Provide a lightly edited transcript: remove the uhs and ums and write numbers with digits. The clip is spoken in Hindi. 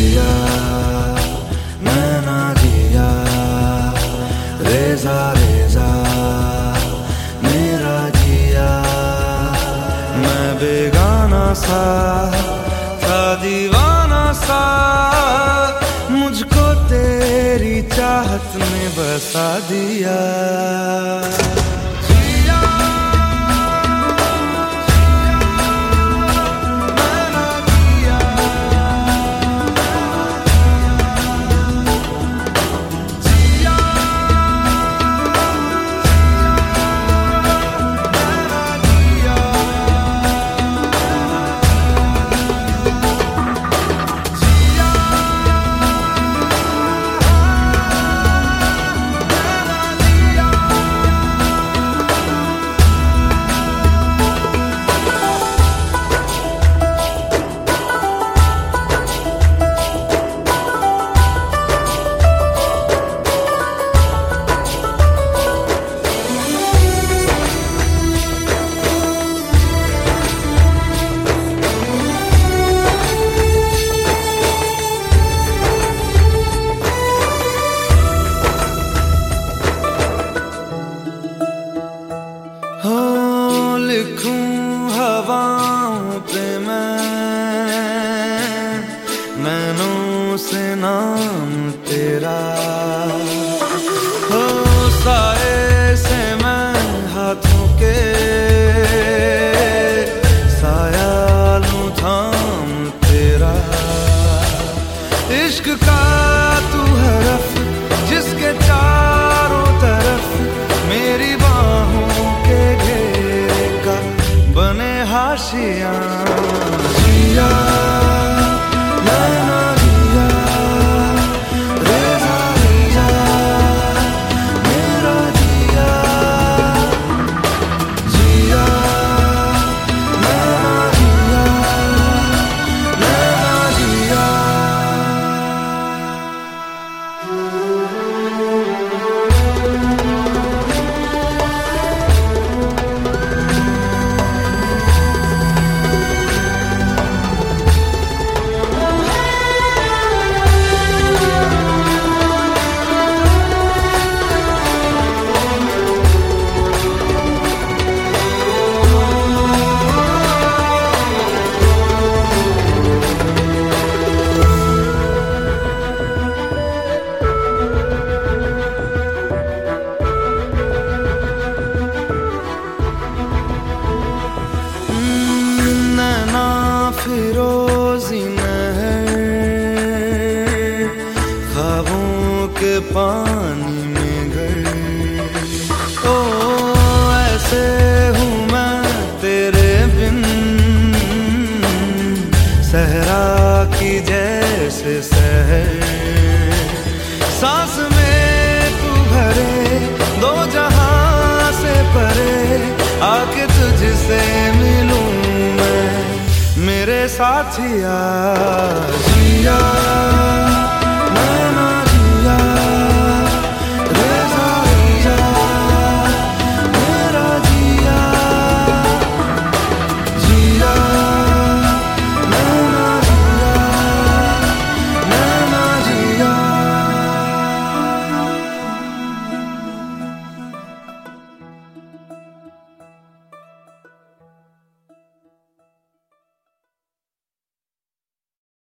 जिया नैना जिया रेजा रेजा मेरा जिया। मैं बेगाना सा था दीवाना सा, मुझको तेरी चाहत ने बसा दिया। लिखूं हवाओं पे नैनों से नाम तेरा, हो साए से मैं हाथों के साया लूं थाम तेरा। इश्क का तू हरफ जिसके चारों तरफ मेरी बाहों के घेरे का बने हाशिया। जिया नैना जिया रेजा रेजा मेरा जिया। जिया नैना जिया नैना जिया। फिरोजी महर ख्वाबों के पानी में घर, ओ ऐसे हूँ मैं तेरे बिन सहरा की जैसे सहर। सांस में तू भरे दो जहां से परे, आके तुझसे मिलूं मैं मेरे साथिया। जिया